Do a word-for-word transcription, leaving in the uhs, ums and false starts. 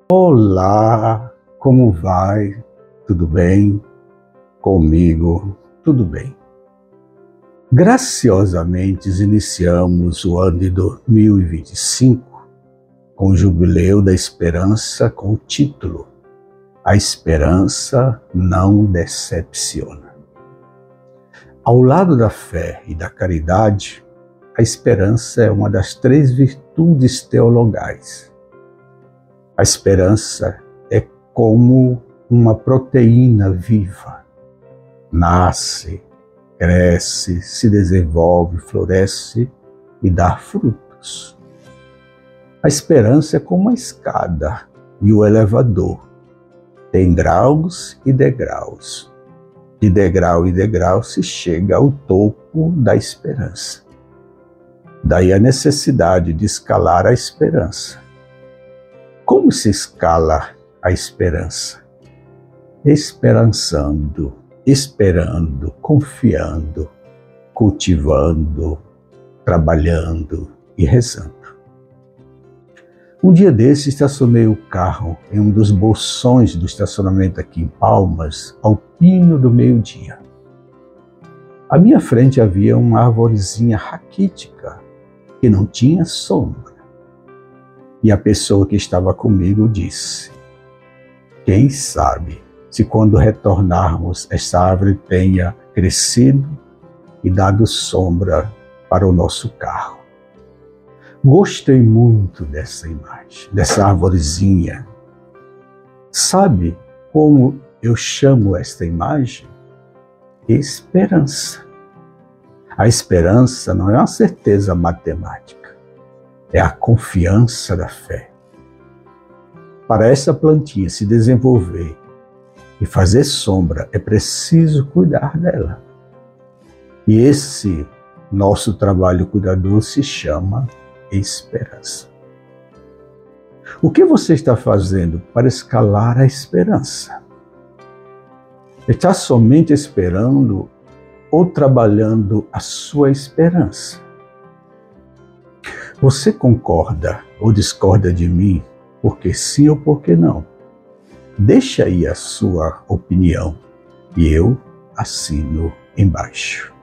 Olá, como vai? Tudo bem? Comigo, tudo bem. Graciosamente iniciamos o ano de dois mil e vinte e cinco com o Jubileu da Esperança com o título A Esperança Não Decepciona. Ao lado da fé e da caridade, a esperança é uma das três virtudes teologais. A esperança é como uma proteína viva. Nasce, cresce, se desenvolve, floresce e dá frutos. A esperança é como a escada e o elevador. Tem graus e degraus. De degrau em degrau se chega ao topo da esperança. Daí a necessidade de escalar a esperança. Como se escala a esperança? Esperançando, esperando, confiando, cultivando, trabalhando e rezando. Um dia desse estacionei o carro em um dos bolsões do estacionamento aqui em Palmas, ao pino do meio-dia. À minha frente havia uma arvorezinha raquítica que não tinha sombra. E a pessoa que estava comigo disse: quem sabe se quando retornarmos essa árvore tenha crescido e dado sombra para o nosso carro. Gostei muito dessa imagem, dessa arvorezinha. Sabe como eu chamo esta imagem? Esperança. A esperança não é uma certeza matemática. É a confiança da fé. Para essa plantinha se desenvolver e fazer sombra, é preciso cuidar dela. E esse nosso trabalho cuidador se chama esperança. O que você está fazendo para escalar a esperança? Está somente esperando ou trabalhando a sua esperança? Você concorda ou discorda de mim? Porque sim ou porque não? Deixa aí a sua opinião e eu assino embaixo.